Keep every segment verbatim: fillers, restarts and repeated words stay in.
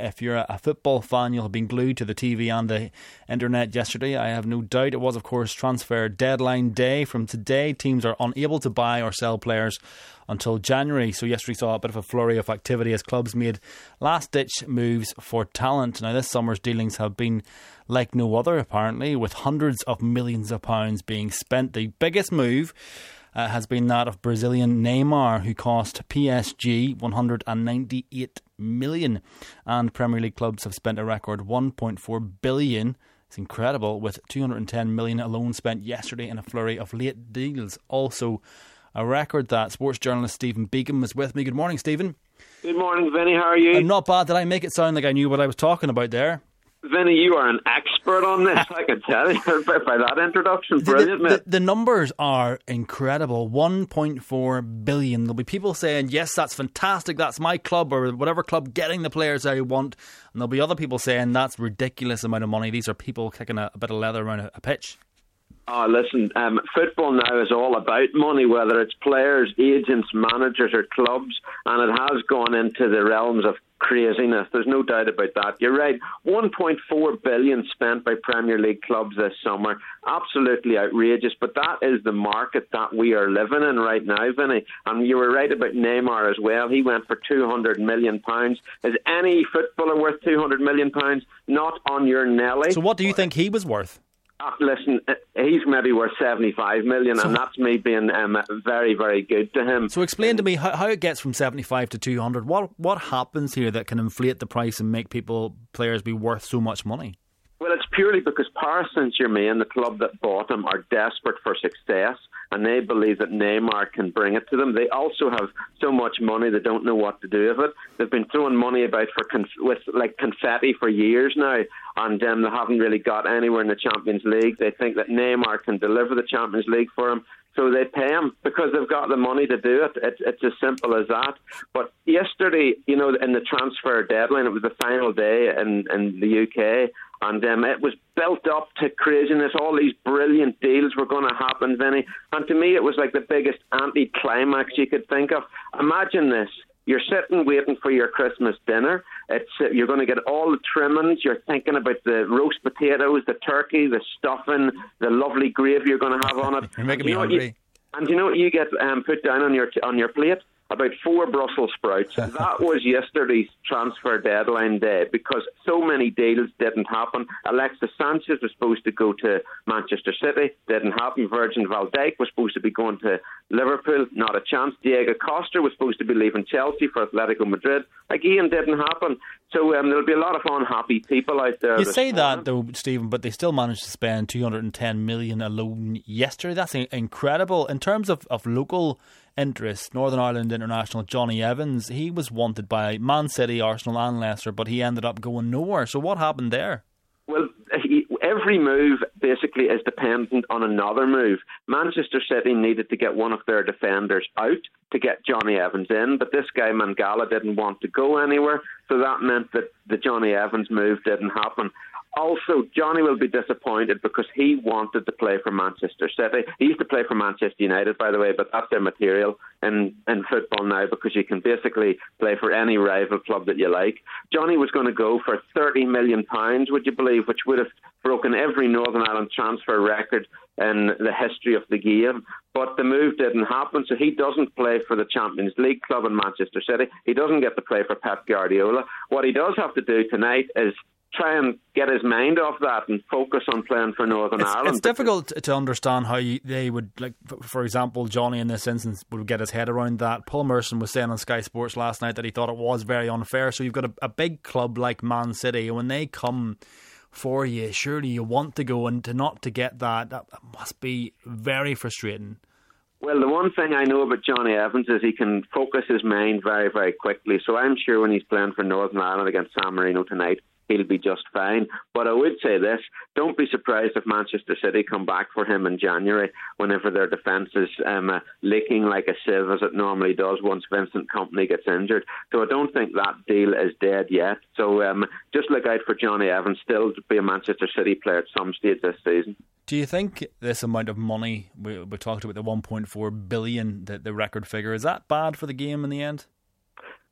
if you're a football fan, you'll have been glued to the T V and the internet yesterday. I have no doubt it was, of course, transfer deadline day. From today, teams are unable to buy or sell players until January. So yesterday saw a bit of a flurry of activity as clubs made last-ditch moves for talent. Now, this summer's dealings have been like no other, apparently, with hundreds of millions of pounds being spent. The biggest move Uh, has been that of Brazilian Neymar, who cost P S G one hundred ninety-eight million dollars, and Premier League clubs have spent a record one point four billion dollars. It's incredible, with two hundred ten million dollars alone spent yesterday in a flurry of late deals. Also a record that sports journalist Stephen Beacom is with me. Good morning, Stephen. Good morning, Vinny. How are you? I'm not bad. Did I make it sound like I knew what I was talking about there? Vinny, you are an expert on this, I can tell you, by, by that introduction. Brilliant, the, the, the numbers are incredible. one point four billion. There'll be people saying, yes, that's fantastic, that's my club, or whatever club, getting the players I want. And there'll be other people saying, that's a ridiculous amount of money. These are people kicking a, a bit of leather around a, a pitch. Oh, listen, um, football now is all about money, whether it's players, agents, managers or clubs, and it has gone into the realms of craziness. There's no doubt about that. You're right. one point four billion dollars spent by Premier League clubs this summer. Absolutely outrageous, but that is the market that we are living in right now, Vinny. And you were right about Neymar as well. He went for two hundred million pounds. Is any footballer worth two hundred million pounds? Not on your Nelly. So what do you think he was worth? Uh, listen, he's maybe worth seventy-five million, so, and that's me being um, very, very good to him. So explain to me how, how it gets from seventy-five to two hundred. What what happens here that can inflate the price and make people, players, be worth so much money? Well, it's purely because Paris Saint-Germain, the club that bought him, are desperate for success, and they believe that Neymar can bring it to them. They also have so much money they don't know what to do with it. They've been throwing money about for conf- with like confetti for years now, and um, they haven't really got anywhere in the Champions League. They think that Neymar can deliver the Champions League for them, so they pay him because they've got the money to do it. It's, it's as simple as that. But yesterday, you know, in the transfer deadline, it was the final day in, in the U K, and um, it was built up to craziness. All these brilliant deals were going to happen, Vinny. And to me, it was like the biggest anti-climax you could think of. Imagine this. You're sitting waiting for your Christmas dinner. It's uh, you're going to get all the trimmings. You're thinking about the roast potatoes, the turkey, the stuffing, the lovely gravy you're going to have on it. You're making and me you know hungry. You, and you know what you get um, put down on your on your plate? About four Brussels sprouts. That was yesterday's transfer deadline day because so many deals didn't happen. Alexis Sanchez was supposed to go to Manchester City, didn't happen. Virgil van Dijk was supposed to be going to Liverpool, not a chance. Diego Costa was supposed to be leaving Chelsea for Atletico Madrid. Again, didn't happen. So um, there'll be a lot of unhappy people out there. You say that though, Stephen, but they still managed to spend two hundred ten million alone yesterday. That's incredible. In terms of, of local interest, Northern Ireland international Johnny Evans, he was wanted by Man City, Arsenal and Leicester, but he ended up going nowhere. So what happened there? Well, he, every move basically is dependent on another move. Manchester City needed to get one of their defenders out to get Johnny Evans in, but this guy Mangala didn't want to go anywhere, so that meant that the Johnny Evans move didn't happen. Also, Johnny will be disappointed because he wanted to play for Manchester City. He used to play for Manchester United, by the way, but that's their material in, in football now because you can basically play for any rival club that you like. Johnny was going to go for thirty million pounds, would you believe, which would have broken every Northern Ireland transfer record in the history of the game. But the move didn't happen, so he doesn't play for the Champions League club in Manchester City. He doesn't get to play for Pep Guardiola. What he does have to do tonight is try and get his mind off that and focus on playing for Northern it's, Ireland. It's difficult to understand how you, they would, like, for example, Johnny in this instance would get his head around that. Paul Merson was saying on Sky Sports last night that he thought it was very unfair. So you've got a, a big club like Man City, when they come for you, surely you want to go, and to not to get that, that must be very frustrating. Well, the one thing I know about Johnny Evans is he can focus his mind very, very quickly. So I'm sure when he's playing for Northern Ireland against San Marino tonight, he'll be just fine. But I would say this, don't be surprised if Manchester City come back for him in January whenever their defence is um, uh, leaking like a sieve as it normally does once Vincent Kompany gets injured. So I don't think that deal is dead yet. So um, just look out for Johnny Evans still to be a Manchester City player at some stage this season. Do you think this amount of money, we, we talked about the one point four billion, the, the record figure, is that bad for the game in the end?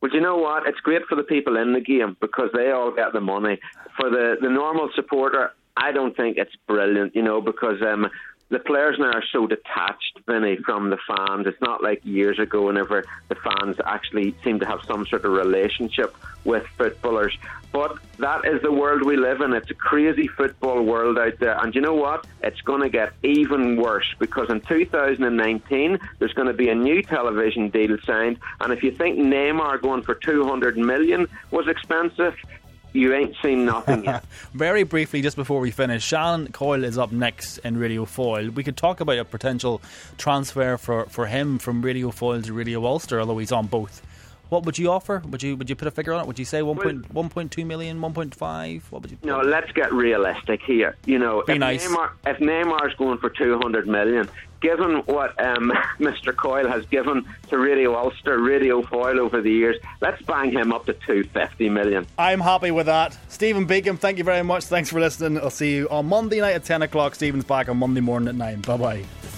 Well, you know what? It's great for the people in the game because they all get the money. For the, the normal supporter, I don't think it's brilliant, you know, because um, the players now are so detached, Vinny, from the fans. It's not like years ago whenever the fans actually seemed to have some sort of relationship with footballers. But that is the world we live in. It's a crazy football world out there. And you know what? It's going to get even worse because in two thousand nineteen, there's going to be a new television deal signed. And if you think Neymar going for two hundred million was expensive, you ain't seen nothing yet. Very briefly, just before we finish, Sean Coyle is up next in Radio Foyle. We could talk about a potential transfer for, for him from Radio Foyle to Radio Ulster, although he's on both. What would you offer? Would you would you put a figure on it? Would you say one point two million, one point five? What would you? No, let's get realistic here. You know, Be if nice. Neymar, if Neymar's going for two hundred million, given what um, Mister Coyle has given to Radio Ulster, Radio Foyle over the years, let's bang him up to two hundred fifty million. I'm happy with that. Stephen Beacom, thank you very much. Thanks for listening. I'll see you on Monday night at ten o'clock. Stephen's back on Monday morning at nine. Bye bye.